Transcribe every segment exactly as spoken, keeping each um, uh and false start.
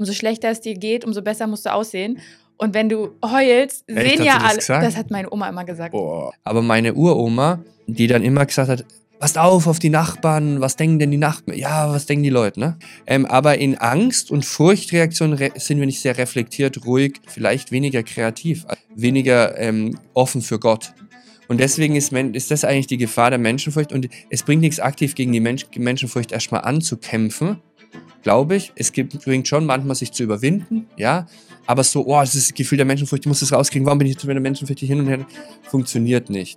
umso schlechter es dir geht, umso besser musst du aussehen. Und wenn du heulst, Echt? sehen Hat ja sie das alle. gesagt? Das hat meine Oma immer gesagt. Boah. Aber meine Uroma, die dann immer gesagt hat, passt auf auf die Nachbarn, was denken denn die Nachbarn? Ja, was denken die Leute, ne? Ähm, aber in Angst- und Furchtreaktionen re- sind wir nicht sehr reflektiert, ruhig, vielleicht weniger kreativ, weniger ähm, offen für Gott. Und deswegen ist, Men- ist das eigentlich die Gefahr der Menschenfurcht. Und es bringt nichts, aktiv gegen die Mensch- Menschenfurcht erstmal anzukämpfen, glaube ich. Es gibt, bringt schon manchmal, sich zu überwinden, ja. Aber so, oh, das ist das Gefühl der Menschenfurcht, ich muss das rauskriegen, warum bin ich jetzt mit der Menschenfurcht hier hin und her? Funktioniert nicht.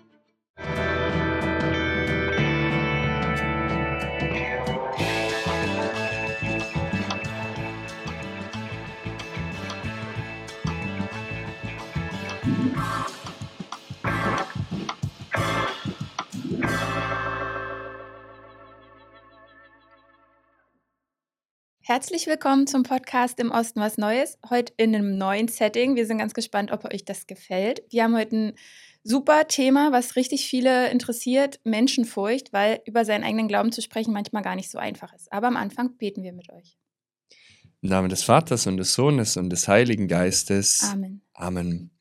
Herzlich willkommen zum Podcast Im Osten was Neues. Heute in einem neuen Setting. Wir sind ganz gespannt, ob euch das gefällt. Wir haben heute ein super Thema, was richtig viele interessiert, Menschenfurcht, weil über seinen eigenen Glauben zu sprechen manchmal gar nicht so einfach ist. Aber am Anfang beten wir mit euch. Im Namen des Vaters und des Sohnes und des Heiligen Geistes. Amen. Amen.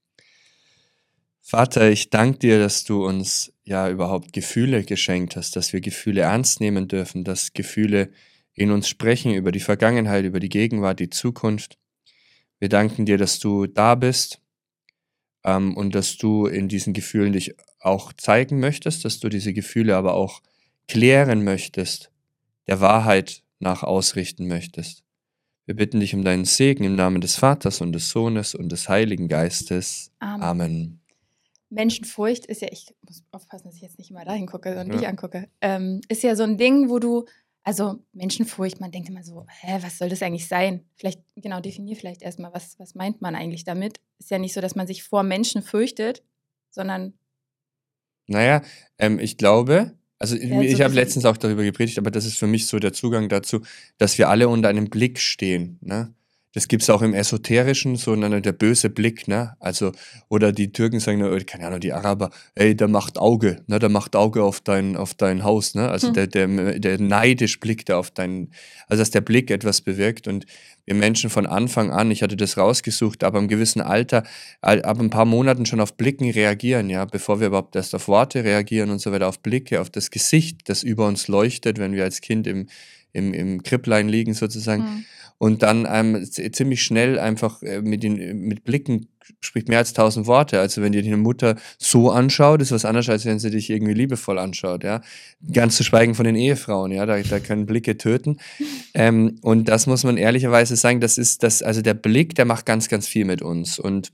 Vater, ich danke dir, dass du uns ja überhaupt Gefühle geschenkt hast, dass wir Gefühle ernst nehmen dürfen, dass Gefühle in uns sprechen über die Vergangenheit, über die Gegenwart, die Zukunft. Wir danken dir, dass du da bist ähm, und dass du in diesen Gefühlen dich auch zeigen möchtest, dass du diese Gefühle aber auch klären möchtest, der Wahrheit nach ausrichten möchtest. Wir bitten dich um deinen Segen im Namen des Vaters und des Sohnes und des Heiligen Geistes. Amen. Amen. Menschenfurcht ist ja, ich muss aufpassen, dass ich jetzt nicht immer dahin gucke, sondern Ja. dich angucke, ähm, ist ja so ein Ding, wo du, also Menschenfurcht, man denkt immer so, hä, was soll das eigentlich sein? Vielleicht, genau, definier vielleicht erstmal, was, was meint man eigentlich damit? Ist ja nicht so, dass man sich vor Menschen fürchtet, sondern Naja, ähm, ich glaube, also Ja, ich, so ein ich habe bisschen- letztens auch darüber gepredigt, aber das ist für mich so der Zugang dazu, dass wir alle unter einem Blick stehen, ne? Das gibt es auch im Esoterischen, so ne, der böse Blick, ne? Also, oder die Türken sagen, oder keine Ahnung, die Araber, ey, der macht Auge, ne? Der macht Auge auf dein, auf dein Haus, ne? Also Hm. der, der, der neidisch blickt auf dein, also dass der Blick etwas bewirkt. Und wir Menschen von Anfang an, ich hatte das rausgesucht, aber im gewissen Alter, al- ab ein paar Monaten schon auf Blicken reagieren, ja, bevor wir überhaupt erst auf Worte reagieren und so weiter, auf Blicke, auf das Gesicht, das über uns leuchtet, wenn wir als Kind im, im, im Kripplein liegen sozusagen. Hm. Und dann ähm, z- ziemlich schnell einfach äh, mit, den, mit Blicken spricht mehr als tausend Worte. Also wenn dir deine Mutter so anschaut, ist was anderes, als wenn sie dich irgendwie liebevoll anschaut, ja. Ganz zu schweigen von den Ehefrauen, ja, da, da können Blicke töten. Ähm, und das muss man ehrlicherweise sagen, das ist das, also der Blick, der macht ganz, ganz viel mit uns. Und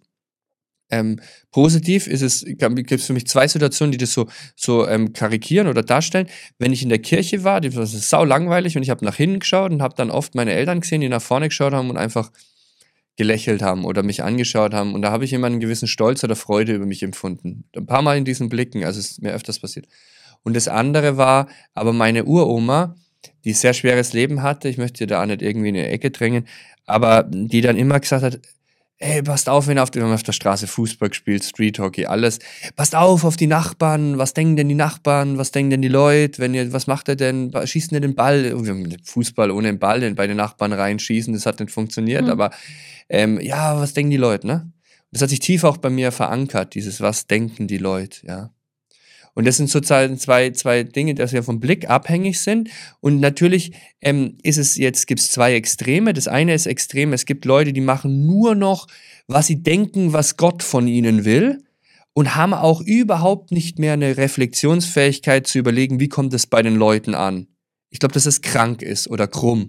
ähm, positiv ist es, gibt es für mich zwei Situationen, die das so, so ähm, karikieren oder darstellen. Wenn ich in der Kirche war, das ist sau langweilig und ich habe nach hinten geschaut und habe dann oft meine Eltern gesehen, die nach vorne geschaut haben und einfach gelächelt haben oder mich angeschaut haben. Und da habe ich immer einen gewissen Stolz oder Freude über mich empfunden. Ein paar Mal in diesen Blicken, also es ist mir öfters passiert. Und das andere war aber meine Uroma, die sehr schweres Leben hatte, ich möchte da auch nicht irgendwie in eine Ecke drängen, aber die dann immer gesagt hat, ey, passt auf, wenn auf, wir haben auf der Straße Fußball gespielt, Street Hockey, alles. Passt auf auf die Nachbarn, was denken denn die Nachbarn, was denken denn die Leute, wenn ihr, was macht er denn, schießt ihr den Ball? Wir haben Fußball ohne den Ball den bei den Nachbarn reinschießen, das hat nicht funktioniert, Hm. aber ähm, ja, was denken die Leute, ne? Das hat sich tief auch bei mir verankert, dieses, was denken die Leute, ja. Und das sind sozusagen zwei, zwei Dinge, dass wir vom Blick abhängig sind. Und natürlich ähm, ist es jetzt, gibt es zwei Extreme. Das eine ist extrem, es gibt Leute, die machen nur noch, was sie denken, was Gott von ihnen will. Und haben auch überhaupt nicht mehr eine Reflexionsfähigkeit zu überlegen, wie kommt es bei den Leuten an. Ich glaube, dass es krank ist oder krumm.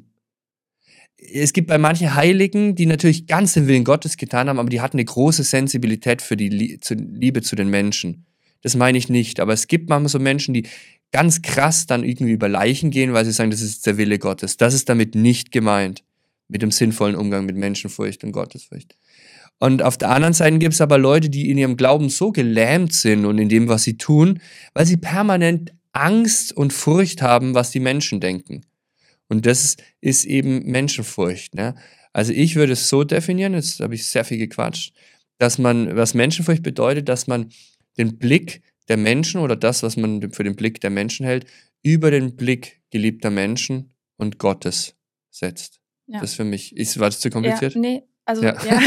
Es gibt bei manchen Heiligen, die natürlich ganz den Willen Gottes getan haben, aber die hatten eine große Sensibilität für die Lie- zu- Liebe zu den Menschen. Das meine ich nicht, aber es gibt manchmal so Menschen, die ganz krass dann irgendwie über Leichen gehen, weil sie sagen, das ist der Wille Gottes. Das ist damit nicht gemeint, mit dem sinnvollen Umgang mit Menschenfurcht und Gottesfurcht. Und auf der anderen Seite gibt es aber Leute, die in ihrem Glauben so gelähmt sind und in dem, was sie tun, weil sie permanent Angst und Furcht haben, was die Menschen denken. Und das ist, ist eben Menschenfurcht. Ne? Also ich würde es so definieren, jetzt habe ich sehr viel gequatscht, dass man, was Menschenfurcht bedeutet, dass man den Blick der Menschen oder das, was man für den Blick der Menschen hält, über den Blick geliebter Menschen und Gottes setzt. Ja. Das für mich. Ist, war das zu Ja, kompliziert? nee, also Ja. ja.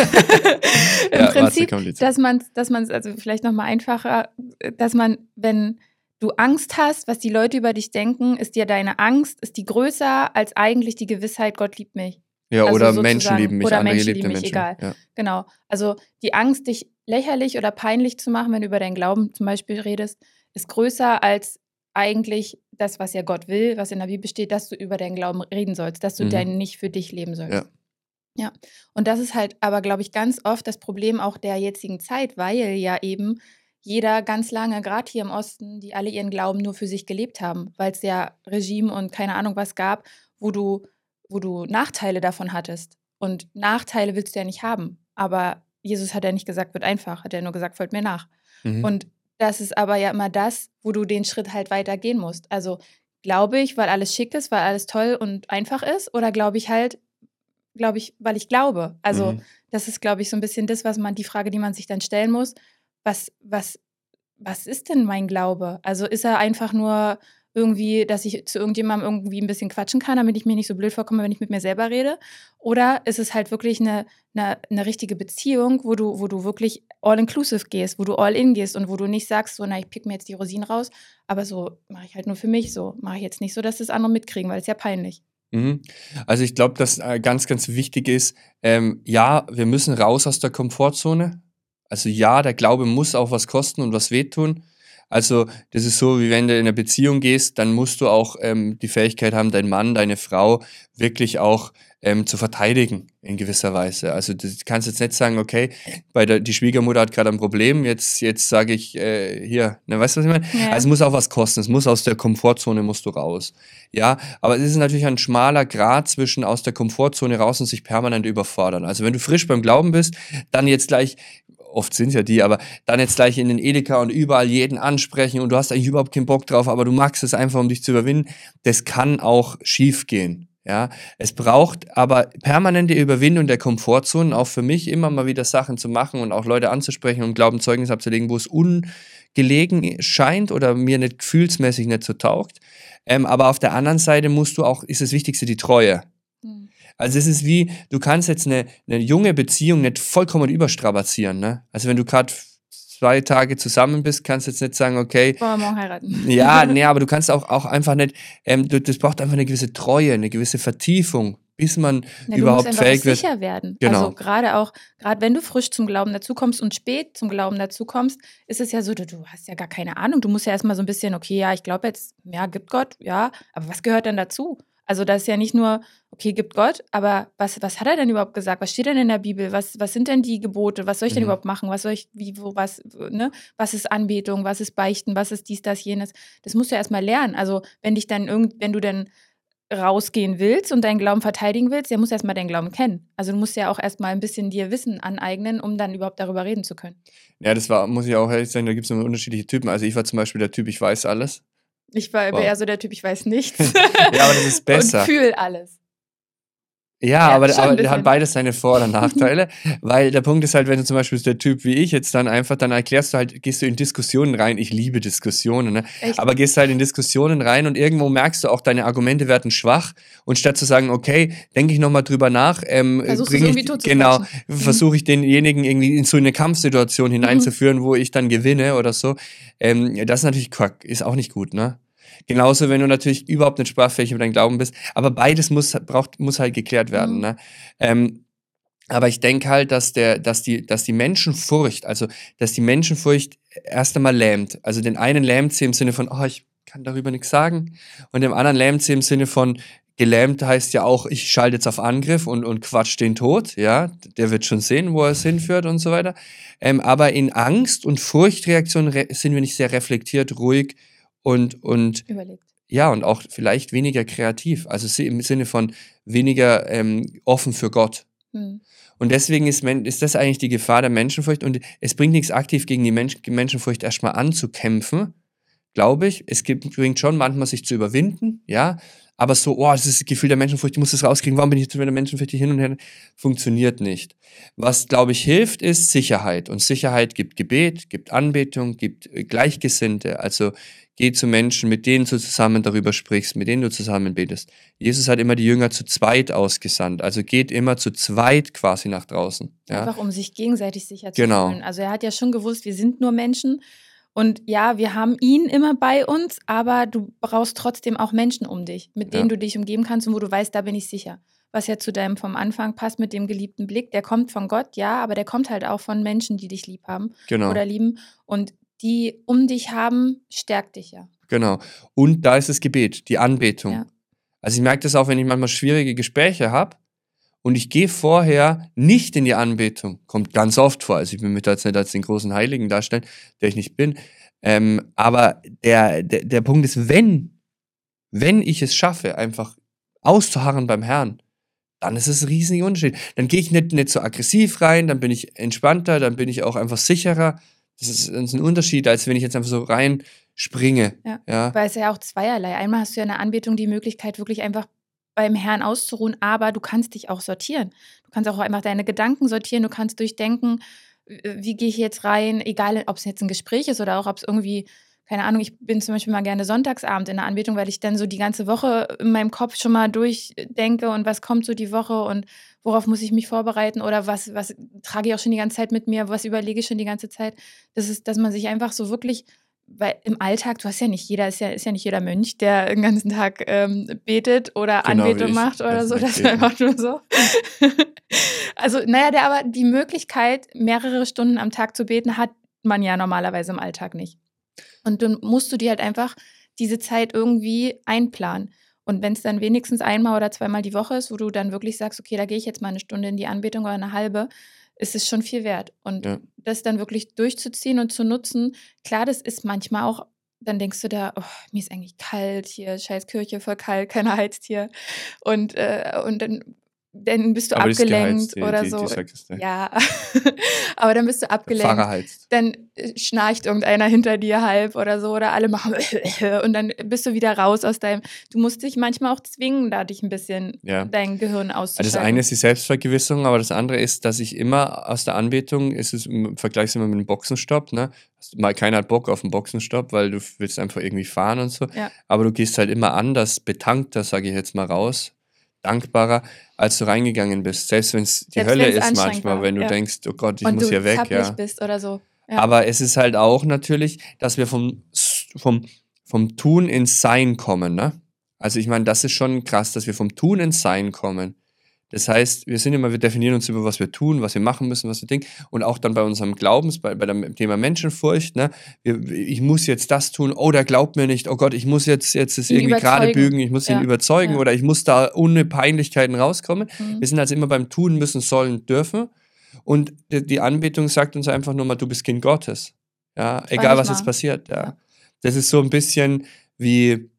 Im Ja, war zu Prinzip, kompliziert. dass man dass man also vielleicht nochmal einfacher, äh, dass man, wenn du Angst hast, was die Leute über dich denken, ist dir deine Angst, ist die größer als eigentlich die Gewissheit, Gott liebt mich. Ja, Also oder Menschen sozusagen, lieben mich, oder andere Menschen geliebte lieben mich, Menschen. egal. Ja. Genau. Also die Angst, dich lächerlich oder peinlich zu machen, wenn du über deinen Glauben zum Beispiel redest, ist größer als eigentlich das, was ja Gott will, was in der Bibel steht, dass du über deinen Glauben reden sollst, dass du Mhm. deinen nicht für dich leben sollst. Ja. Ja, und das ist halt aber, glaube ich, ganz oft das Problem auch der jetzigen Zeit, weil ja eben jeder ganz lange, gerade hier im Osten, die alle ihren Glauben nur für sich gelebt haben, weil es ja Regime und keine Ahnung was gab, wo du, wo du Nachteile davon hattest. Und Nachteile willst du ja nicht haben. Aber Jesus hat ja nicht gesagt, wird einfach, hat er nur gesagt, folgt mir nach. Mhm. Und das ist aber ja immer das, wo du den Schritt halt weitergehen musst. Also glaube ich, weil alles schick ist, weil alles toll und einfach ist, oder glaube ich halt, glaube ich, weil ich glaube. Also Mhm. das ist, glaube ich, so ein bisschen das, was man, die Frage, die man sich dann stellen muss. Was, was, was ist denn mein Glaube? Also ist er einfach nur irgendwie, dass ich zu irgendjemandem irgendwie ein bisschen quatschen kann, damit ich mir nicht so blöd vorkomme, wenn ich mit mir selber rede? Oder ist es halt wirklich eine, eine, eine richtige Beziehung, wo du, wo du wirklich all-inclusive gehst, wo du all-in gehst und wo du nicht sagst, so, na, ich pick mir jetzt die Rosinen raus, aber so mache ich halt nur für mich so. Mache ich jetzt nicht so, dass das andere mitkriegen, weil es ja peinlich. Mhm. Also ich glaube, dass äh, ganz, ganz wichtig ist, ähm, ja, wir müssen raus aus der Komfortzone. Also ja, der Glaube muss auch was kosten und was wehtun. Also das ist so, wie wenn du in eine Beziehung gehst, dann musst du auch ähm, die Fähigkeit haben, deinen Mann, deine Frau wirklich auch ähm, zu verteidigen in gewisser Weise. Also du kannst jetzt nicht sagen, okay, bei der, die Schwiegermutter hat gerade ein Problem, jetzt, jetzt sage ich äh, hier, ne, weißt du, was ich meine? Ja. Also es muss auch was kosten, es muss aus der Komfortzone, musst du raus. Ja, aber es ist natürlich ein schmaler Grat zwischen aus der Komfortzone raus und sich permanent überfordern. Also wenn du frisch beim Glauben bist, dann jetzt gleich, oft sind ja die, aber dann jetzt gleich in den Edeka und überall jeden ansprechen und du hast eigentlich überhaupt keinen Bock drauf, aber du magst es einfach, um dich zu überwinden, das kann auch schief gehen. Ja, es braucht aber permanente Überwindung der Komfortzonen, auch für mich immer mal wieder Sachen zu machen und auch Leute anzusprechen und Glaubenzeugnis abzulegen, wo es ungelegen scheint oder mir nicht gefühlsmäßig nicht so taugt. Ähm, aber auf der anderen Seite musst du auch, ist das Wichtigste die Treue. Hm. Also es ist wie, du kannst jetzt eine, eine junge Beziehung nicht vollkommen überstrapazieren. Ne? Also wenn du gerade zwei Tage zusammen bist, kannst du jetzt nicht sagen, okay, Wollen wir morgen heiraten? ja, nee, aber du kannst auch, auch einfach nicht, ähm, du, das braucht einfach eine gewisse Treue, eine gewisse Vertiefung, bis man Ja, überhaupt du musst einfach fähig wird. sicher werden. Genau. Also gerade auch, gerade wenn du frisch zum Glauben dazukommst und spät zum Glauben dazukommst, ist es ja so, du, du hast ja gar keine Ahnung. Du musst ja erstmal so ein bisschen, okay, ja, ich glaube jetzt, ja, gibt Gott, ja, aber was gehört denn dazu? Also das ist ja nicht nur, okay, gibt Gott, aber was, was hat er denn überhaupt gesagt? Was steht denn in der Bibel? Was, was sind denn die Gebote? Was soll ich denn Mhm. überhaupt machen? Was soll ich, wie, wo, was, ne? Was ist Anbetung? Was ist Beichten? Was ist dies, das, jenes? Das musst du erstmal lernen. Also wenn dich dann irgend, wenn du dann rausgehen willst und deinen Glauben verteidigen willst, der muss erstmal deinen Glauben kennen. Also du musst ja auch erstmal ein bisschen dir Wissen aneignen, um dann überhaupt darüber reden zu können. Ja, das war, muss ich auch ehrlich sagen, da gibt es immer unterschiedliche Typen. Also ich war zum Beispiel der Typ, ich weiß alles. Ich war Wow. eher so der Typ, ich weiß nichts. Ja, aber das ist besser. Und fühl alles. Ja, Ja, aber, schon ein aber bisschen. hat beides seine Vor- oder Nachteile, weil der Punkt ist halt, wenn du zum Beispiel der Typ wie ich jetzt dann einfach, dann erklärst du halt, gehst du in Diskussionen rein, ich liebe Diskussionen, ne? Echt? Aber gehst halt in Diskussionen rein und irgendwo merkst du auch, deine Argumente werden schwach und statt zu sagen, okay, denke ich nochmal drüber nach, ähm, Versuchst du es bring irgendwie ich, genau, totzuquatschen. Mhm. versuche ich denjenigen irgendwie in so eine Kampfsituation hineinzuführen, wo ich dann gewinne oder so, ähm, das ist natürlich Quack, ist auch nicht gut, ne? Genauso, wenn du natürlich überhaupt nicht sprachfähig über deinen Glauben bist. Aber beides muss, braucht, muss halt geklärt werden. Mhm. Ne? Ähm, aber ich denke halt, dass, der, dass, die, dass die Menschenfurcht, also dass die Menschenfurcht erst einmal lähmt. Also den einen lähmt sie im Sinne von, oh, ich kann darüber nichts sagen. Und dem anderen lähmt sie im Sinne von, gelähmt heißt ja auch, ich schalte jetzt auf Angriff und, und quatsch den tot. Ja, der wird schon sehen, wo er es hinführt und so weiter. Ähm, aber in Angst- und Furchtreaktionen re- sind wir nicht sehr reflektiert, ruhig, Und, und Überlegt. ja, und auch vielleicht weniger kreativ, also si- im Sinne von weniger ähm, offen für Gott. Mhm. Und deswegen ist, Men- ist das eigentlich die Gefahr der Menschenfurcht. Und es bringt nichts aktiv gegen die Mensch- Menschenfurcht erstmal anzukämpfen, glaube ich. Es gibt, bringt schon manchmal sich zu überwinden, ja. Aber so, oh, das ist das Gefühl der Menschenfurcht, ich muss das rauskriegen, warum bin ich jetzt wieder der Menschenfurcht hin und her, funktioniert nicht. Was, glaube ich, hilft, ist Sicherheit. Und Sicherheit gibt Gebet, gibt Anbetung, gibt äh, Gleichgesinnte, also geh zu Menschen, mit denen du zusammen darüber sprichst, mit denen du zusammen betest. Jesus hat immer die Jünger zu zweit ausgesandt, also geht immer zu zweit quasi nach draußen. Ja? Einfach um sich gegenseitig sicher zu Genau. fühlen. Also er hat ja schon gewusst, wir sind nur Menschen und ja, wir haben ihn immer bei uns, aber du brauchst trotzdem auch Menschen um dich, mit denen Ja. du dich umgeben kannst und wo du weißt, da bin ich sicher. Was ja zu deinem vom Anfang passt mit dem geliebten Blick, der kommt von Gott, ja, aber der kommt halt auch von Menschen, die dich lieb haben Genau. oder lieben und die um dich haben, stärkt dich ja. Genau. Und da ist das Gebet, die Anbetung. Ja. Also ich merke das auch, wenn ich manchmal schwierige Gespräche habe und ich gehe vorher nicht in die Anbetung. Kommt ganz oft vor. Also ich will mich da jetzt nicht als den großen Heiligen darstellen, der ich nicht bin. Ähm, aber der, der, der Punkt ist, wenn, wenn ich es schaffe, einfach auszuharren beim Herrn, dann ist es ein riesiger Unterschied. Dann gehe ich nicht, nicht so aggressiv rein, dann bin ich entspannter, dann bin ich auch einfach sicherer. Das ist, das ist ein Unterschied, als wenn ich jetzt einfach so rein springe. Ja. Ja. Weil es ja auch zweierlei. Einmal hast du ja in der Anbetung die Möglichkeit, wirklich einfach beim Herrn auszuruhen, aber du kannst dich auch sortieren. Du kannst auch einfach deine Gedanken sortieren, du kannst durchdenken, äh, wie gehe ich jetzt rein, egal ob es jetzt ein Gespräch ist oder auch ob es irgendwie, keine Ahnung, ich bin zum Beispiel mal gerne Sonntagsabend in der Anbetung, weil ich dann so die ganze Woche in meinem Kopf schon mal durchdenke und was kommt so die Woche und worauf muss ich mich vorbereiten oder was, was trage ich auch schon die ganze Zeit mit mir, was überlege ich schon die ganze Zeit. Das ist, dass man sich einfach so wirklich, weil im Alltag, du hast ja nicht jeder, ist ja, ist ja nicht jeder Mönch, der den ganzen Tag ähm, betet oder Genau wie Anbetung ich. macht oder Also so, nicht das ist beten. einfach nur so. Also, naja, der aber die Möglichkeit, mehrere Stunden am Tag zu beten, hat man ja normalerweise im Alltag nicht. Und dann musst du dir halt einfach diese Zeit irgendwie einplanen. Und wenn es dann wenigstens einmal oder zweimal die Woche ist, wo du dann wirklich sagst, okay, da gehe ich jetzt mal eine Stunde in die Anbetung oder eine halbe, ist es schon viel wert. Und Ja. das dann wirklich durchzuziehen und zu nutzen, klar, das ist manchmal auch, dann denkst du da, oh, mir ist eigentlich kalt hier, scheiß Kirche, voll kalt, keiner heizt hier. Und, äh, und dann, dann bist du Aber die ist abgelenkt geheizt, die, oder die, so. die Sakristei. Ja, aber dann bist du Der abgelenkt. Pfarrer heizt. Dann äh, schnarcht irgendeiner hinter dir halb oder so oder alle machen und dann bist du wieder raus aus deinem, du musst dich manchmal auch zwingen, da dich ein bisschen Ja. dein Gehirn Also auszuschalten. das eine ist die Selbstvergewisserung, aber das andere ist, dass ich immer aus der Anbetung, ist es im Vergleich immer mit einem Boxenstopp, ne? Mal keiner hat Bock auf einen Boxenstopp, weil du willst einfach irgendwie fahren und so. Ja. Aber du gehst halt immer anders, betankter, sage ich jetzt mal raus, dankbarer, als du reingegangen bist. Selbst wenn es die Selbst Hölle wenn's ist anstrengend manchmal, war, wenn du ja. denkst, oh Gott, ich und muss du hier weg, zappelig ja. bist oder so. Ja. Aber es ist halt auch natürlich, dass wir vom, vom, vom Tun ins Sein kommen, ne? Also ich meine, das ist schon krass, dass wir vom Tun ins Sein kommen. Das heißt, wir sind immer, wir definieren uns über, was wir tun, was wir machen müssen, was wir denken. Und auch dann bei unserem Glaubens, bei, bei dem Thema Menschenfurcht, ne? Wir, ich muss jetzt das tun, oh, der glaubt mir nicht, oh Gott, ich muss jetzt, jetzt es Ihn irgendwie gerade überzeugen. bügen, ich muss Ja. ihn überzeugen Ja. oder ich muss da ohne Peinlichkeiten rauskommen. Mhm. Wir sind also immer beim Tun, müssen, sollen, dürfen. Und die, die Anbetung sagt uns einfach nur mal, du bist Kind Gottes. Ja, Freu egal dich was mal. jetzt passiert. Ja. Ja. Das ist so ein bisschen wie,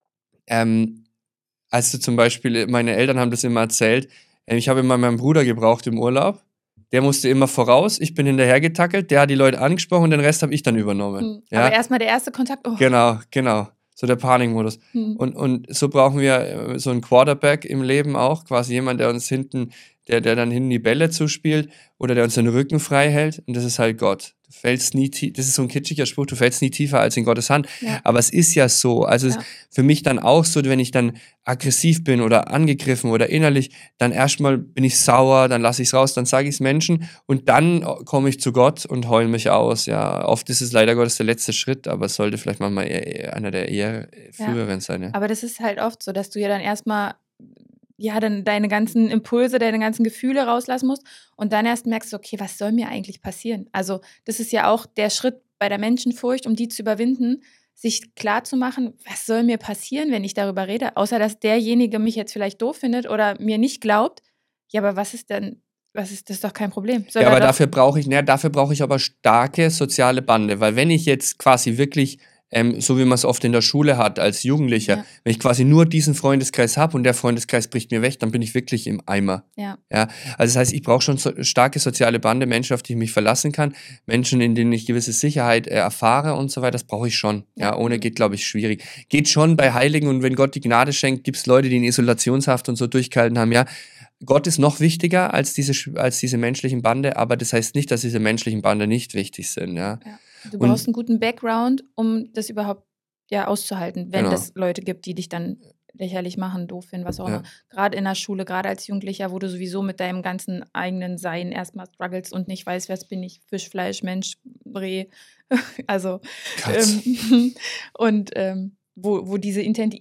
ähm, als du zum Beispiel, meine Eltern haben das immer erzählt, äh, ich habe immer meinen Bruder gebraucht im Urlaub. Der musste immer voraus, ich bin hinterher getackelt, der hat die Leute angesprochen und den Rest habe ich dann übernommen. Mhm. Ja? Aber erstmal der erste Kontakt, oh. Genau, genau. So der Panikmodus. Mhm. Und, und so brauchen wir äh, so einen Quarterback im Leben auch, quasi jemand, der uns hinten, der, der dann hinten die Bälle zuspielt oder der uns den Rücken frei hält. Und das ist halt Gott. Du fällst nie tief, das ist so ein kitschiger Spruch, du fällst nie tiefer als in Gottes Hand. Ja. Aber es ist ja so. Also es Ja. ist für mich dann auch so, wenn ich dann aggressiv bin oder angegriffen oder innerlich, dann erstmal bin ich sauer, dann lasse ich es raus, dann sage ich es Menschen und dann komme ich zu Gott und heule mich aus. Ja, oft ist es leider Gottes der letzte Schritt, aber es sollte vielleicht manchmal eher, eher einer der eher Ja. früheren sein. Ja. Aber das ist halt oft so, dass du ja dann erstmal ja, dann deine ganzen Impulse, deine ganzen Gefühle rauslassen musst und dann erst merkst du, okay, was soll mir eigentlich passieren? Also das ist ja auch der Schritt bei der Menschenfurcht, um die zu überwinden, sich klar zu machen, was soll mir passieren, wenn ich darüber rede? Außer, dass derjenige mich jetzt vielleicht doof findet oder mir nicht glaubt. Ja, aber was ist denn, was ist, das ist doch kein Problem. Soll Ja, er aber doch, dafür brauche ich, ne, dafür brauche ich aber starke soziale Bande, weil wenn ich jetzt quasi wirklich, ähm, so wie man es oft in der Schule hat als Jugendlicher, Ja. wenn ich quasi nur diesen Freundeskreis habe und der Freundeskreis bricht mir weg, dann bin ich wirklich im Eimer. ja, Ja, also das heißt, ich brauche schon so starke soziale Bande, Menschen, auf die ich mich verlassen kann, Menschen, in denen ich gewisse Sicherheit äh, erfahre und so weiter, das brauche ich schon. Ja, Ja. ohne Mhm. geht, glaube ich, schwierig. Geht schon bei Heiligen und wenn Gott die Gnade schenkt, gibt es Leute, die in Isolationshaft und so durchgehalten haben, ja. Gott ist noch wichtiger als diese, sch- als diese menschlichen Bande, aber das heißt nicht, dass diese menschlichen Bande nicht wichtig sind, ja. ja. Du Und- brauchst einen guten Background, um das überhaupt ja, auszuhalten, wenn Genau. es Leute gibt, die dich dann lächerlich machen, doof finden, was auch Ja. immer. Gerade in der Schule, gerade als Jugendlicher, wo du sowieso mit deinem ganzen eigenen Sein erstmal struggles und nicht weißt, was bin ich, Fisch, Fleisch, Mensch, Reh. Also, Katz. ähm, und ähm, wo, wo diese Ident-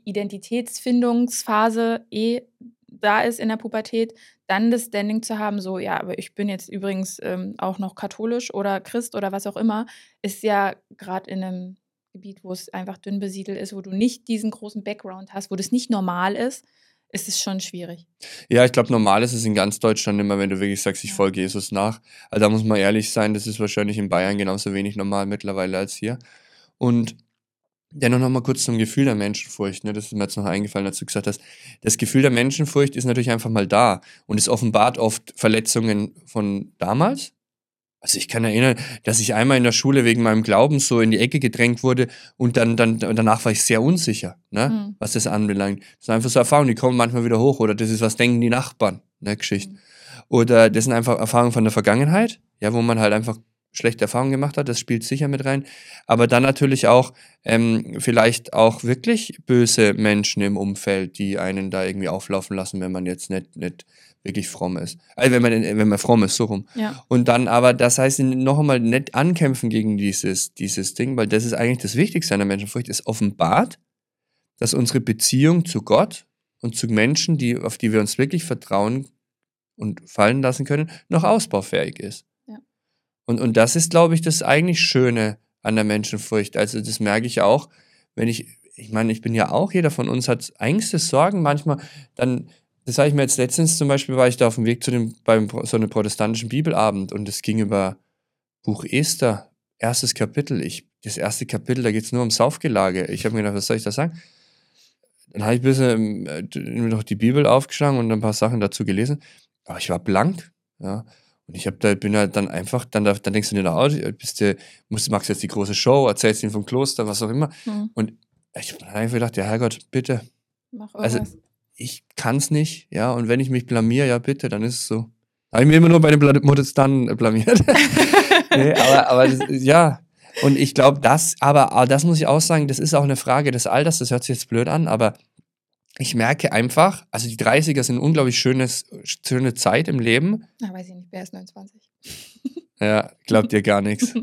Identitätsfindungsphase eh da ist in der Pubertät, dann das Standing zu haben, so, ja, aber ich bin jetzt übrigens ähm, auch noch katholisch oder Christ oder was auch immer, ist ja gerade in einem Gebiet, wo es einfach dünn besiedelt ist, wo du nicht diesen großen Background hast, wo das nicht normal ist, ist es schon schwierig. Ja, ich glaube, normal ist es in ganz Deutschland immer, wenn du wirklich sagst, ich Ja. folge Jesus nach. Also da muss man ehrlich sein, das ist wahrscheinlich in Bayern genauso wenig normal mittlerweile als hier. Und dennoch noch mal kurz zum Gefühl der Menschenfurcht, ne? Das ist mir jetzt noch eingefallen, als du gesagt hast. Das Gefühl der Menschenfurcht ist natürlich einfach mal da und es offenbart oft Verletzungen von damals. Also ich kann erinnern, dass ich einmal in der Schule wegen meinem Glauben so in die Ecke gedrängt wurde und dann, dann danach war ich sehr unsicher, ne, Mhm. was das anbelangt. Das sind einfach so Erfahrungen, die kommen manchmal wieder hoch oder das ist, was denken die Nachbarn, ne, Geschichte. Mhm. Oder das sind einfach Erfahrungen von der Vergangenheit, ja, wo man halt einfach schlechte Erfahrungen gemacht hat, das spielt sicher mit rein. Aber dann natürlich auch ähm, vielleicht auch wirklich böse Menschen im Umfeld, die einen da irgendwie auflaufen lassen, wenn man jetzt nicht, nicht wirklich fromm ist. Also wenn man, wenn man fromm ist, so rum. Ja. Und dann aber, das heißt, noch einmal nicht ankämpfen gegen dieses, dieses Ding, weil das ist eigentlich das Wichtigste an der Menschenfurcht, ist offenbart, dass unsere Beziehung zu Gott und zu Menschen, die, auf die wir uns wirklich vertrauen und fallen lassen können, noch ausbaufähig ist. Ja. Und, und das ist, glaube ich, das eigentlich Schöne an der Menschenfurcht. Also das merke ich auch, wenn ich, ich meine, ich bin ja auch, jeder von uns hat Ängste, Sorgen, manchmal dann, das sage ich mir jetzt letztens zum Beispiel, war ich da auf dem Weg zu dem, beim Pro- so einem protestantischen Bibelabend und es ging über Buch Esther, erstes Kapitel. Ich, das erste Kapitel, da geht es nur um Saufgelage. Ich habe mir gedacht, was soll ich da sagen? Dann habe ich ein bisschen äh, mir noch die Bibel aufgeschlagen und ein paar Sachen dazu gelesen. Aber ich war blank, ja. Und ich hab da, bin halt dann einfach, dann, da- dann denkst du dir, na, bist du, musst, machst jetzt die große Show, erzählst ihnen vom Kloster, was auch immer. Mhm. Und ich habe dann einfach gedacht, ja, Herrgott, bitte. Mach Also, irgendwas. ich kann's nicht, ja. Und wenn ich mich blamier, ja, bitte, dann ist es so. Habe ich mir immer nur bei den Bla- Protestanten blamiert. Nee, aber, aber das, ist- ja. Und ich glaube, das, aber, aber das muss ich auch sagen, das ist auch eine Frage des Alters, das hört sich jetzt blöd an, aber ich merke einfach, also die dreißiger sind eine unglaublich schönes, schöne Zeit im Leben. Na, weiß ich nicht, wer ist neunundzwanzig? Ja, glaubt ihr gar nichts.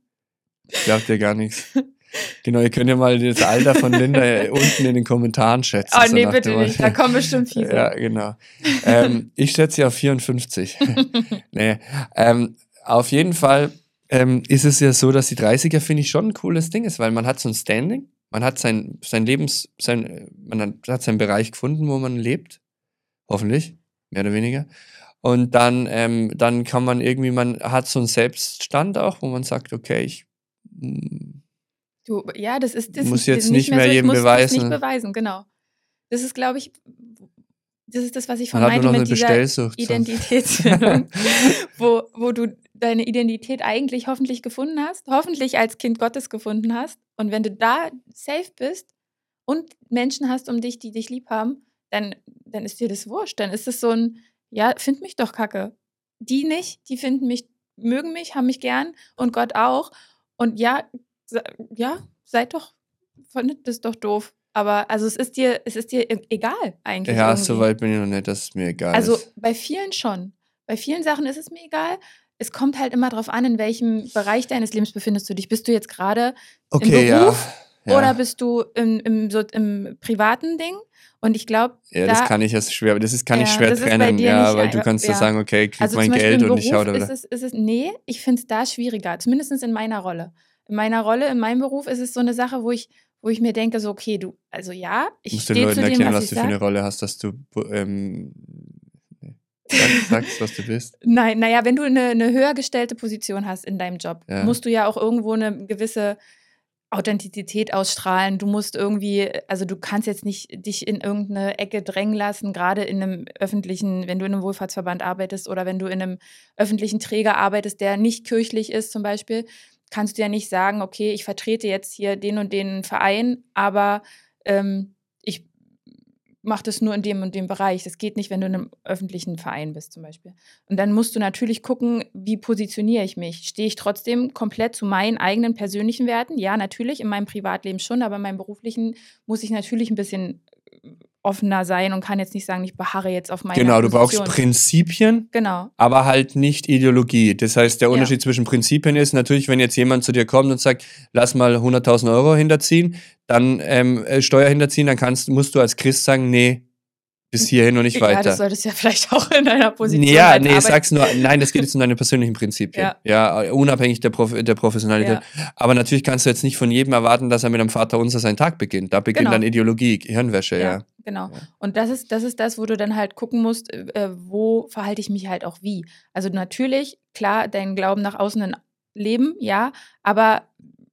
Glaubt ihr gar nichts. Genau, ihr könnt ja mal das Alter von Linda unten in den Kommentaren schätzen. Oh so nee, nach bitte dem nicht, da kommen bestimmt fiese. Ja, genau. ähm, ich schätze sie auf vierundfünfzig. Nee, ähm, auf jeden Fall ähm, ist es ja so, dass die dreißiger, finde ich, schon ein cooles Ding ist, weil man hat so ein Standing, man hat sein, sein Lebens, sein, man hat, hat seinen Bereich gefunden, wo man lebt. Hoffentlich, mehr oder weniger. Und dann, ähm, dann kann man irgendwie, man hat so einen Selbststand auch, wo man sagt, okay, ich mm, Du, ja, das ist das muss jetzt nicht nicht mehr mehr so, ich jedem muss muss nicht beweisen. beweisen, genau. Das ist, glaube ich, das ist das, was ich Man von hat nur meinte noch eine mit dieser Bestellsucht. sonst- Identitätsfindung, wo, wo du deine Identität eigentlich hoffentlich gefunden hast, hoffentlich als Kind Gottes gefunden hast. Und wenn du da safe bist und Menschen hast um dich, die dich lieb haben, dann, dann ist dir das wurscht. Dann ist es so ein, ja, find mich doch kacke. Die nicht, die finden mich, mögen mich, haben mich gern und Gott auch. Und ja, se- ja, seid doch, findet das doch doof. Aber also es ist dir, es ist dir e- egal eigentlich Ja, irgendwie. so weit bin ich noch nicht, dass es mir egal Also ist. bei vielen schon. Bei vielen Sachen ist es mir egal. Es kommt halt immer drauf an, in welchem Bereich deines Lebens befindest du dich. Bist du jetzt gerade Okay, im ja. Beruf oder Ja, bist du im, im, so, im privaten Ding? Und ich glaube, ja, das da, kann ich jetzt schwer, das ist, kann ich ja, schwer das ist bei trennen, dir ja, nicht, weil du ein- kannst ja ja. sagen, okay, ich krieg Also mein zum Beispiel Geld im und ich hau Beruf da ist wieder. es, ist es, nee, ich finde es da schwieriger, zumindest in meiner Rolle. In meiner Rolle, in meinem Beruf ist es so eine Sache, wo ich, wo ich mir denke, so, okay, du, also ja, Du ich musst den stehe Leuten zu dem, erklären, was was ich du für eine sage. Rolle hast, dass du, ähm, nee. Sag, sagst, was du bist. Nein, naja, wenn du eine, eine höher gestellte Position hast in deinem Job, Ja. musst du ja auch irgendwo eine gewisse Authentizität ausstrahlen. Du musst irgendwie, also du kannst jetzt nicht dich in irgendeine Ecke drängen lassen, gerade in einem öffentlichen, wenn du in einem Wohlfahrtsverband arbeitest oder wenn du in einem öffentlichen Träger arbeitest, der nicht kirchlich ist zum Beispiel, kannst du ja nicht sagen, okay, ich vertrete jetzt hier den und den Verein, aber ähm, ich mach das nur in dem und dem Bereich. Das geht nicht, wenn du in einem öffentlichen Verein bist zum Beispiel. Und dann musst du natürlich gucken, wie positioniere ich mich? Stehe ich trotzdem komplett zu meinen eigenen persönlichen Werten? Ja, natürlich, in meinem Privatleben schon, aber in meinem beruflichen muss ich natürlich ein bisschen offener sein und kann jetzt nicht sagen, ich beharre jetzt auf meiner Genau, du Position. brauchst Prinzipien, Genau. aber halt nicht Ideologie. Das heißt, der Ja. Unterschied zwischen Prinzipien ist natürlich, wenn jetzt jemand zu dir kommt und sagt, lass mal hunderttausend Euro hinterziehen, dann ähm, äh, Steuer hinterziehen, dann kannst, musst du als Christ sagen, nee, bis hierhin und nicht Ja, weiter. das solltest du ja vielleicht auch in deiner Position Ja, als nee, Arbeit- sag's nur, nein, das geht jetzt um deine persönlichen Prinzipien. Ja. Ja, unabhängig der, Prof der Professionalität. Aber natürlich kannst du jetzt nicht von jedem erwarten, dass er mit einem Vaterunser seinen Tag beginnt. Da beginnt Genau. dann Ideologie, Hirnwäsche, ja. Ja, genau. Und das ist, das ist das, wo du dann halt gucken musst, äh, wo verhalte ich mich halt auch wie. Also natürlich, klar, deinen Glauben nach außen hin leben, ja, aber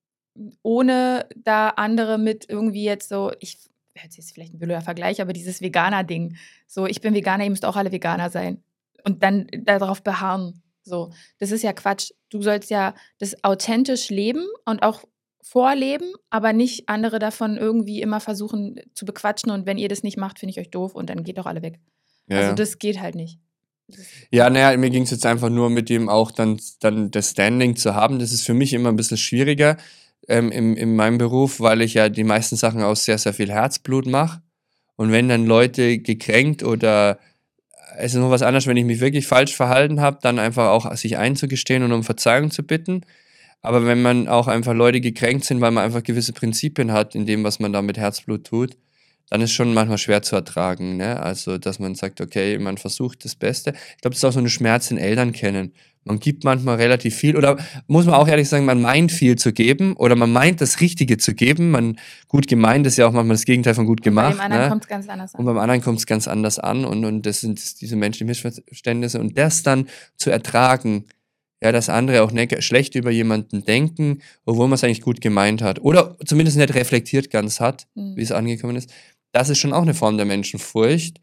ohne da andere mit irgendwie jetzt so, ich jetzt ist vielleicht ein blöder Vergleich, aber dieses Veganer-Ding, so, ich bin Veganer, ihr müsst auch alle Veganer sein. Und dann darauf beharren. So, das ist ja Quatsch. Du sollst ja das authentisch leben und auch vorleben, aber nicht andere davon irgendwie immer versuchen zu bequatschen und wenn ihr das nicht macht, finde ich euch doof und dann geht doch alle weg. Ja, Also ja. das geht halt nicht. Ja, naja, mir ging es jetzt einfach nur mit dem auch dann, dann das Standing zu haben. Das ist für mich immer ein bisschen schwieriger ähm, in, in meinem Beruf, weil ich ja die meisten Sachen aus sehr, sehr viel Herzblut mache. Und wenn dann Leute gekränkt oder es ist noch was anderes, wenn ich mich wirklich falsch verhalten habe, dann einfach auch sich einzugestehen und um Verzeihung zu bitten. Aber wenn man auch einfach Leute gekränkt sind, weil man einfach gewisse Prinzipien hat in dem, was man da mit Herzblut tut, dann ist schon manchmal schwer zu ertragen. Ne? Also, dass man sagt, okay, man versucht das Beste. Ich glaube, das ist auch so eine Schmerz, den Eltern kennen. Man gibt manchmal relativ viel oder muss man auch ehrlich sagen, man meint viel zu geben oder man meint das Richtige zu geben. Man gut gemeint ist ja auch manchmal das Gegenteil von gut gemacht. Und bei dem anderen ne? kommt es ganz anders an. Und beim anderen kommt es ganz anders an und, und das sind diese menschlichen Missverständnisse. Und das dann zu ertragen, ja, dass andere auch ne- schlecht über jemanden denken, obwohl man es eigentlich gut gemeint hat. Oder zumindest nicht reflektiert ganz hat, Mhm. wie es angekommen ist. Das ist schon auch eine Form der Menschenfurcht,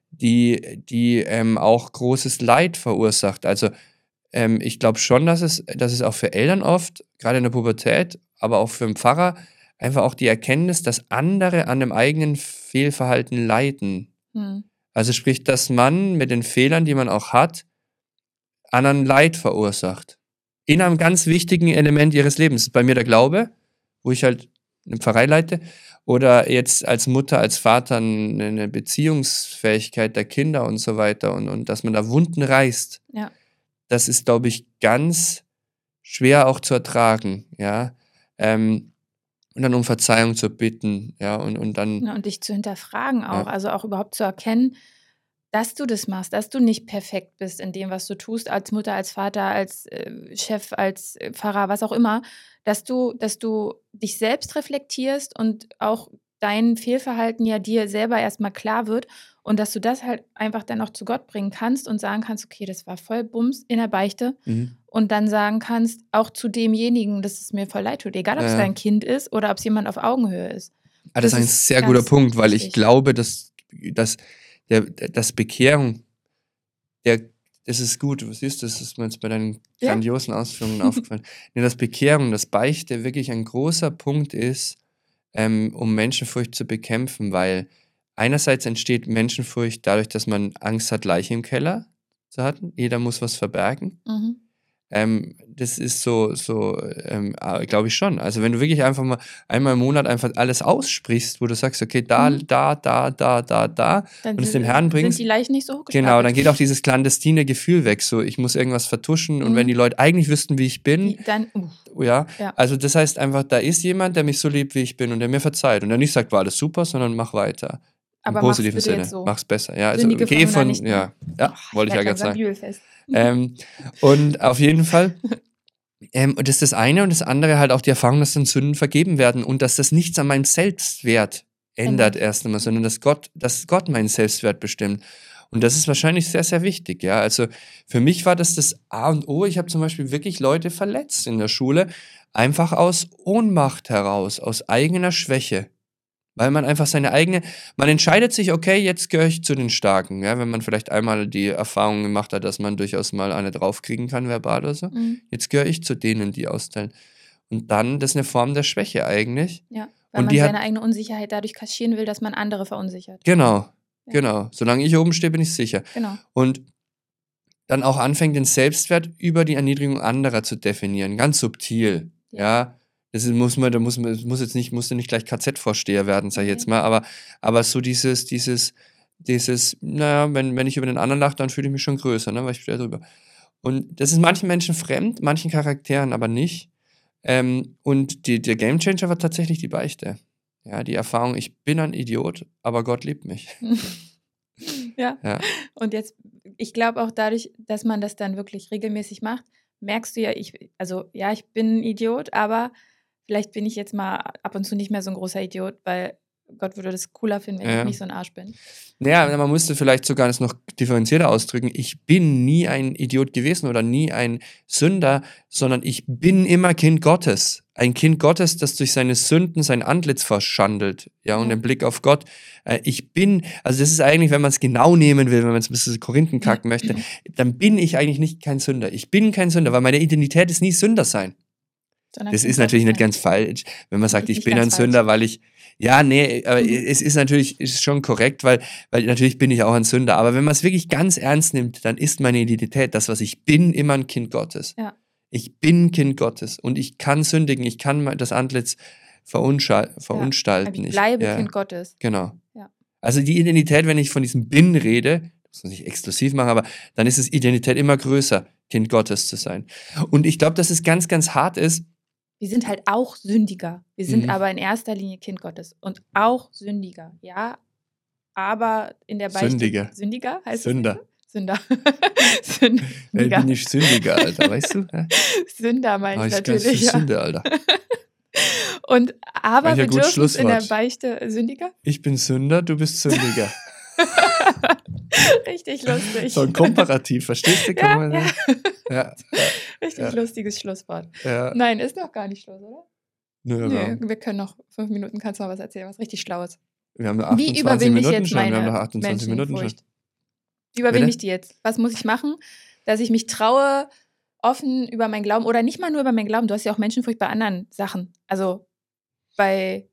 die, die ähm, auch großes Leid verursacht. Also ähm, ich glaube schon, dass es, dass es auch für Eltern oft, gerade in der Pubertät, aber auch für einen Pfarrer, einfach auch die Erkenntnis, dass andere an dem eigenen Fehlverhalten leiden. Mhm. Also sprich, dass man mit den Fehlern, die man auch hat, anderen Leid verursacht. In einem ganz wichtigen Element ihres Lebens. Das ist bei mir der Glaube, wo ich halt eine Pfarrei leite, oder jetzt als Mutter, als Vater eine eine Beziehungsfähigkeit der Kinder und so weiter und, und dass man da Wunden reißt. Ja. Das ist, glaube ich, ganz schwer auch zu ertragen, ja. Ähm, und dann um Verzeihung zu bitten, ja, und, und dann, Ja, und dich zu hinterfragen auch, Ja. also auch überhaupt zu erkennen, dass du das machst, dass du nicht perfekt bist in dem, was du tust, als Mutter, als Vater, als äh, Chef, als äh, Pfarrer, was auch immer, dass du, dass du dich selbst reflektierst und auch dein Fehlverhalten ja dir selber erstmal klar wird und dass du das halt einfach dann auch zu Gott bringen kannst und sagen kannst, okay, das war voll Bums in der Beichte mhm. und dann sagen kannst, auch zu demjenigen, dass es mir voll leid tut, egal ob es Ja. dein Kind ist oder ob es jemand auf Augenhöhe ist. Ah, das, Das ist ein ist sehr ganz guter Punkt, weil ich wichtig. glaube, dass, dass, der, dass Bekehrung, der, das ist gut, was ist das? Das ist mir jetzt bei deinen Ja. grandiosen Ausführungen aufgefallen. Nee, dass Bekehrung, dass Beichte wirklich ein großer Punkt ist, ähm, um Menschenfurcht zu bekämpfen, weil einerseits entsteht Menschenfurcht dadurch, dass man Angst hat, Leiche im Keller zu haben. Jeder muss was verbergen. Mhm. Ähm, das ist so, so ähm, glaube ich schon. Also wenn du wirklich einfach mal einmal im Monat einfach alles aussprichst, wo du sagst, okay, da, Mhm. da, da, da, da, da, Dann und es sind, dem Herrn bringst, sind die Leichen nicht so hochgestapelt. genau, dann geht auch dieses clandestine Gefühl weg, so ich muss irgendwas vertuschen und Mhm. wenn die Leute eigentlich wüssten, wie ich bin, Die, dann, uh, ja, Ja. also das heißt einfach, da ist jemand, der mich so liebt, wie ich bin und der mir verzeiht und der nicht sagt, war alles super, sondern mach weiter. Im aber mach's positiven bitte Sinne, jetzt so. mach's besser. Ja, also Sündige geh verhungern von, nicht, ne? ja, ja, Ach, wollte ich ja werd gerade langsam sagen. bibelfest. Ähm, und auf jeden Fall, ähm, und das ist das eine und das andere halt auch die Erfahrung, dass dann Sünden vergeben werden und dass das nichts an meinem Selbstwert ändert Ändert. erst einmal, sondern dass Gott, dass Gott meinen Selbstwert bestimmt. Und das ist wahrscheinlich sehr, sehr wichtig, ja. Also für mich war das das A und O. Ich habe zum Beispiel wirklich Leute verletzt in der Schule, einfach aus Ohnmacht heraus, aus eigener Schwäche. Weil man einfach seine eigene, man entscheidet sich, okay, jetzt gehöre ich zu den Starken, ja, wenn man vielleicht einmal die Erfahrung gemacht hat, dass man durchaus mal eine draufkriegen kann, verbal oder so. Mhm. Jetzt gehöre ich zu denen, die austeilen. Und dann, das ist eine Form der Schwäche eigentlich. Ja, weil Und man die seine hat, eigene Unsicherheit dadurch kaschieren will, dass man andere verunsichert. genau. Ja. Genau. Solange ich oben stehe, bin ich sicher. Genau. Und dann auch anfängt, den Selbstwert über die Erniedrigung anderer zu definieren. Ganz subtil. Ja. Ja. Das ist, muss man, da muss man, muss jetzt nicht, musst du nicht gleich K Z-Vorsteher werden, sag ich Nee. jetzt mal, aber, aber so dieses, dieses, dieses, naja, wenn, wenn ich über den anderen lache, dann fühle ich mich schon größer, ne, weil ich stehe drüber. Und das ist manchen Menschen fremd, manchen Charakteren aber nicht. Ähm, und die, der Gamechanger war tatsächlich die Beichte. Ja, die Erfahrung, ich bin ein Idiot, aber Gott liebt mich. Ja. Ja. Und jetzt, ich glaube auch dadurch, dass man das dann wirklich regelmäßig macht, merkst du ja, ich, also ja, ich bin ein Idiot, aber vielleicht bin ich jetzt mal ab und zu nicht mehr so ein großer Idiot, weil Gott würde das cooler finden, wenn Ja. ich nicht so ein Arsch bin. Naja, man müsste vielleicht sogar das noch differenzierter ausdrücken. Ich bin nie ein Idiot gewesen oder nie ein Sünder, sondern ich bin immer Kind Gottes. Ein Kind Gottes, das durch seine Sünden sein Antlitz verschandelt. Ja, und Ja. den Blick auf Gott. Äh, ich bin, also das ist eigentlich, wenn man es genau nehmen will, wenn man es ein bisschen Korinthen kacken möchte, dann bin ich eigentlich nicht kein Sünder. Ich bin kein Sünder, weil meine Identität ist nie Sünder sein. Sondern Das Kind ist natürlich Gottes nicht sein. ganz falsch, wenn man sagt, Ist ich nicht bin ganz ein Sünder, falsch. weil ich, ja, nee, aber Mhm. es ist natürlich, ist schon korrekt, weil, weil natürlich bin ich auch ein Sünder, aber wenn man es wirklich ganz ernst nimmt, dann ist meine Identität, das, was ich bin, immer ein Kind Gottes. Ja. Ich bin Kind Gottes und ich kann sündigen, ich kann mein- das Antlitz verunschal- Aber verunstalten. ich Ich- bleibe ja, Kind Gottes. Genau. Ja. Also die Identität, wenn ich von diesem Bin rede, das muss man nicht exklusiv machen, aber dann ist es Identität immer größer, Kind Gottes zu sein. Und ich glaube, dass es ganz, ganz hart ist. Wir sind halt auch Sündiger. Wir sind Mhm. aber in erster Linie Kind Gottes und auch Sündiger. Ja, aber in der Beichte. Sündiger. Sündiger heißt Sünder. es? Sünder. Ich bin Sündiger. nicht Sündiger, Alter, weißt du? Ja? Sünder meine Ah, ich ich ganz natürlich. viel Ja. Sünde, Alter. Und aber Welcher wir gutes dürfen es in der Schlusswort. Beichte Sündiger. Ich bin Sünder, du bist Sündiger. Richtig lustig. So ein Komparativ, verstehst du? Kann Ja, man ja. sagen. Ja, Richtig ja. lustiges Schlusswort. ja. Nein, ist noch gar nicht Schluss, oder? Nö, Nee, wir, wir können noch fünf Minuten, kannst du mal was erzählen, was richtig Schlaues. wir haben noch Wie achtundzwanzig überwinde ich Minuten jetzt schon. Wir haben meine noch achtundzwanzig Minuten schon. Menschenfurcht? Wie überwinde Bitte? ich die jetzt? Was muss ich machen, dass ich mich traue, offen über meinen Glauben, oder nicht mal nur über meinen Glauben, du hast ja auch Menschenfurcht bei anderen Sachen. Also bei,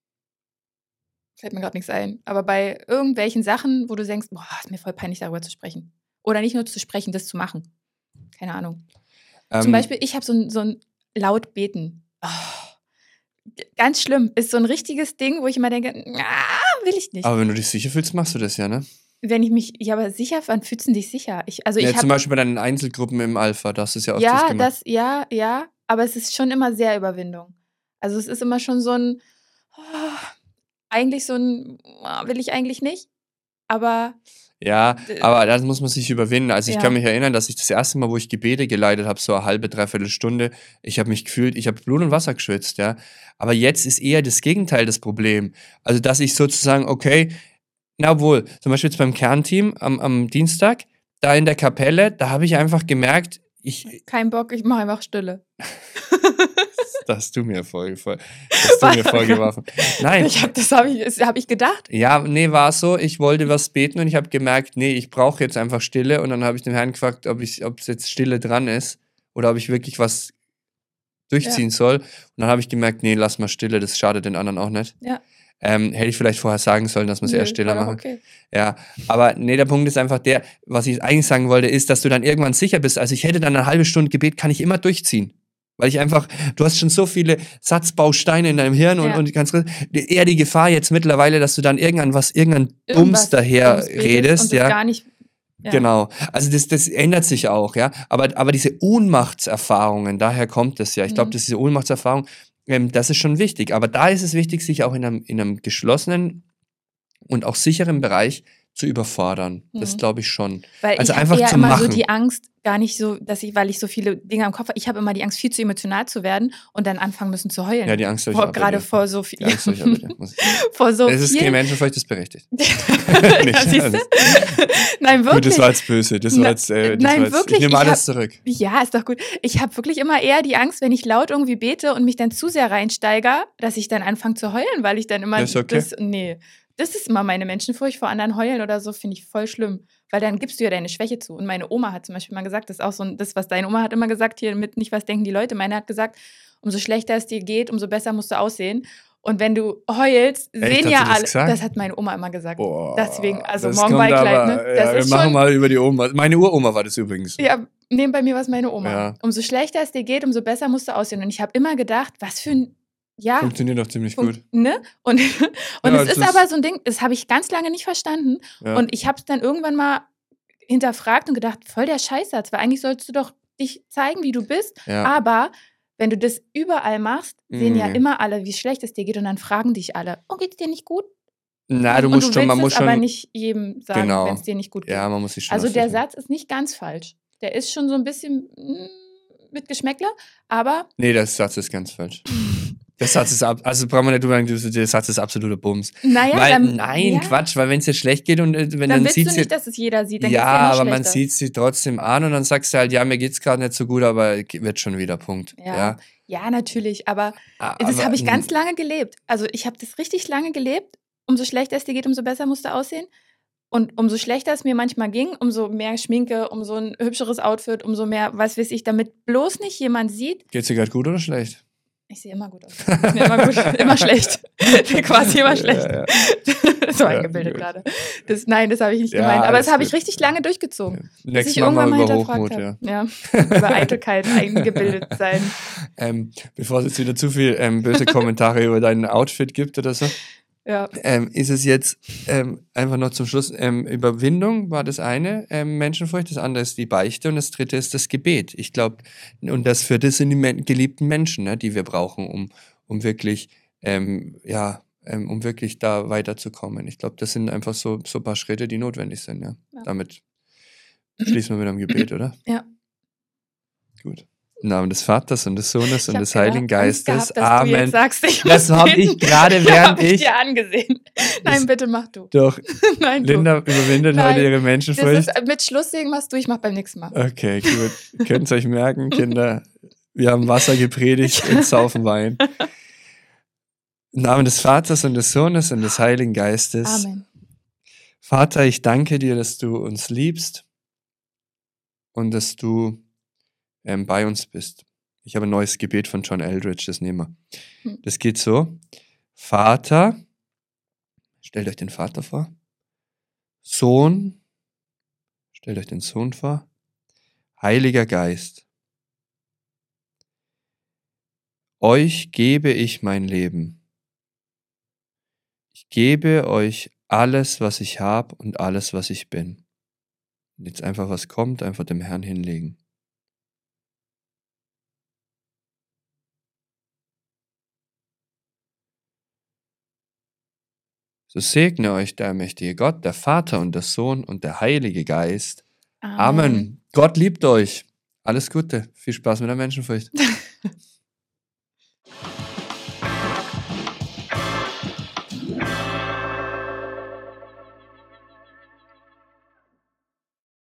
fällt mir gerade nichts ein, aber bei irgendwelchen Sachen, wo du denkst, boah, ist mir voll peinlich, darüber zu sprechen. Oder nicht nur zu sprechen, das zu machen. Keine Ahnung. Ähm, Zum Beispiel, ich habe so ein, so ein laut beten. Oh, ganz schlimm. Ist so ein richtiges Ding, wo ich immer denke, ah, will ich nicht. Aber wenn du dich sicher fühlst, machst du das ja, ne? Wenn ich mich, ja, aber sicher, wann fühlst du dich sicher? Ich, also Ja, ich zum habe, Beispiel bei deinen Einzelgruppen im Alpha, da hast du es ja öfters ja, gemacht. das, ja, ja, aber es ist schon immer sehr Überwindung. Also es ist immer schon so ein, oh, eigentlich so ein, oh, will ich eigentlich nicht, aber Ja, Äh, aber das muss man sich überwinden. Also ich ja. kann mich erinnern, dass ich das erste Mal, wo ich Gebete geleitet habe, so eine halbe, dreiviertel Stunde, ich habe mich gefühlt, ich habe Blut und Wasser geschwitzt, ja. Aber jetzt ist eher das Gegenteil das Problem. Also dass ich sozusagen, okay, na wohl, zum Beispiel jetzt beim Kernteam am, am Dienstag, da in der Kapelle, da habe ich einfach gemerkt, ich, kein Bock, ich mache einfach Stille. das hast du mir, vor, vor, das hast du mir vorgeworfen. Nein, Ich hab, das habe ich, das hab ich gedacht. ja, nee, war so, ich wollte was beten und ich habe gemerkt, nee, ich brauche jetzt einfach Stille und dann habe ich den Herrn gefragt, ob ich, ob es jetzt Stille dran ist oder ob ich wirklich was durchziehen soll. Und dann habe ich gemerkt, nee, lass mal Stille, das schadet den anderen auch nicht. Ja. Ähm, hätte ich vielleicht vorher sagen sollen, dass wir es Nö, eher stiller war doch machen. okay. Ja, aber nee, der Punkt ist einfach der, was ich eigentlich sagen wollte, ist, dass du dann irgendwann sicher bist. Also ich hätte dann eine halbe Stunde Gebet, kann ich immer durchziehen. Weil ich einfach, du hast schon so viele Satzbausteine in deinem Hirn und, Ja. und ganz eher die Gefahr jetzt mittlerweile, dass du dann irgendwann was, irgendein Bums Irgendwas daher Dummes betest redest, und das ja. gar nicht, ja. Genau. Also das, das ändert sich auch, ja. Aber, aber diese Ohnmachtserfahrungen, daher kommt es ja. Ich glaube, Mhm. dass diese Ohnmachtserfahrung, ähm, das ist schon wichtig. Aber da ist es wichtig, sich auch in einem, in einem geschlossenen und auch sicheren Bereich zu überfordern. Das Mhm. glaube ich schon. Weil Also ich habe einfach eher zu immer so machen. die Angst, gar nicht so, dass ich, weil ich so viele Dinge am Kopf habe, ich habe immer die Angst, viel zu emotional zu werden und dann anfangen müssen zu heulen. Ja, die Angst habe ich vor, auch bei gerade dir. vor so viel. Die Angst habe ich auch bei dir, muss ich sagen. vor so Es ist viel. kein Menschenfurcht, das ist berechtigt. Ja, siehst du? Nein, Gut, wirklich. das war jetzt böse. Das war Na- jetzt, äh, das nein, war jetzt, wirklich, ich nehme ich alles hab- zurück. Ja, ist doch gut. Ich habe wirklich immer eher die Angst, wenn ich laut irgendwie bete und mich dann zu sehr reinsteige, dass ich dann anfange zu heulen, weil ich dann immer Ja, ist okay. das, nee, das ist immer meine Menschenfurcht, vor anderen heulen oder so, finde ich voll schlimm, weil dann gibst du ja deine Schwäche zu. Und meine Oma hat zum Beispiel mal gesagt, das ist auch so ein, das, was deine Oma hat immer gesagt, hier mit nicht, was denken die Leute. Meine hat gesagt, umso schlechter es dir geht, umso besser musst du aussehen. Und wenn du heulst, Echt, sehen hat ja sie das alle. gesagt? Das hat meine Oma immer gesagt. Boah, Deswegen, also das Morgenweihkleid, kommt ne? aber- Das ja, ist wir machen schon. mal über die Oma. Meine Uroma war das übrigens. Ja, nehmen bei mir was meine Oma. Ja. Umso schlechter es dir geht, umso besser musst du aussehen. Und ich habe immer gedacht, was für ein. Ja, Funktioniert doch ziemlich fun- gut. ne? Und, und Ja, es das ist ist- aber so ein Ding, das habe ich ganz lange nicht verstanden. Ja. Und ich habe es dann irgendwann mal hinterfragt und gedacht, voll der Scheißsatz, weil eigentlich sollst du doch dich zeigen, wie du bist. ja. Aber wenn du das überall machst, sehen ja Mhm. immer alle, wie schlecht es dir geht und dann fragen dich alle, oh, geht's dir nicht gut? Na, du und musst du schon, man willst muss es aber schon. nicht jedem sagen, Genau. wenn es dir nicht gut geht. Ja, man muss sich schon. Also der ausrichten. Satz ist nicht ganz falsch. Der ist schon so ein bisschen mm, mit Geschmäckle, aber Nee, der Satz ist ganz falsch. Der Satz ist ab, also brauchen wir nicht drüber reden, der Satz ist absoluter Bums. naja, weil, dann, nein, ja, Quatsch, weil wenn es dir schlecht geht und äh, wenn dann dann, willst sieht du sie. nicht, dass es jeder sieht. Dann Ja, geht's dir noch aber man schlechter. sieht sie trotzdem an und dann sagst du halt, ja, mir geht's gerade nicht so gut, aber ge- wird schon wieder, Punkt. Ja, Ja. ja, natürlich, aber A- das aber, habe ich ganz mm, lange gelebt. Also ich habe das richtig lange gelebt. Umso schlechter es dir geht, umso besser musst du aussehen. Und umso schlechter es mir manchmal ging, umso mehr Schminke, umso ein hübscheres Outfit, umso mehr, was weiß ich, damit bloß nicht jemand sieht. Geht's dir gerade gut oder schlecht? Ich sehe immer gut aus. Nee, immer, gut, immer schlecht. Quasi immer schlecht. Ja, ja. So Ja, eingebildet gut. gerade. Das, nein, das habe ich nicht Ja, gemeint. Aber alles das habe ich gut. richtig lange durchgezogen. Bis Nächstes ich Mal irgendwann mal mal über hinterfragt Hochmut, habe. ja. Ja. Über Eitelkeit, eingebildet sein. Ähm, bevor es jetzt wieder zu viel ähm, böse Kommentare über dein Outfit gibt oder so, Ja. ähm, ist es jetzt ähm, einfach noch zum Schluss ähm, Überwindung war das eine, ähm, Menschenfurcht, das andere ist die Beichte und das dritte ist das Gebet. Ich glaube, und das vierte sind die men geliebten Menschen, ne, die wir brauchen, um, um wirklich, ähm, ja, ähm, um wirklich da weiterzukommen. Ich glaube, das sind einfach so, so ein paar Schritte, die notwendig sind. Ja. Ja. Damit schließen wir mit einem Gebet, oder? Ja. Gut. Im Namen des Vaters und des Sohnes Ich und hab des Heiligen gedacht, Angst Geistes. gehabt, dass du jetzt Amen. sagst, ich Das muss habe beten. ich gerade, Ja, während hab ich ich. dir angesehen. Nein, Das- bitte mach du. Doch, Nein, du. Linda überwindet Nein, heute ihre Das Menschenfurcht. ist, mit Schlusssegen machst du, ich mach beim nächsten Mal. Okay, gut. Könnt ihr euch merken, Kinder. Wir haben Wasser gepredigt und saufen Wein. Im Namen des Vaters und des Sohnes und des Heiligen Geistes. Amen. Vater, ich danke dir, dass du uns liebst und dass du ähm, bei uns bist. Ich habe ein neues Gebet von John Eldridge, das nehmen wir. Hm. Das geht so. Vater, stellt euch den Vater vor. Sohn, stellt euch den Sohn vor. Heiliger Geist, euch gebe ich mein Leben. Ich gebe euch alles, was ich habe und alles, was ich bin. Und jetzt einfach, was kommt, einfach dem Herrn hinlegen. So segne euch der mächtige Gott, der Vater und der Sohn und der Heilige Geist. Amen. Gott liebt euch. Alles Gute. Viel Spaß mit der Menschenfurcht.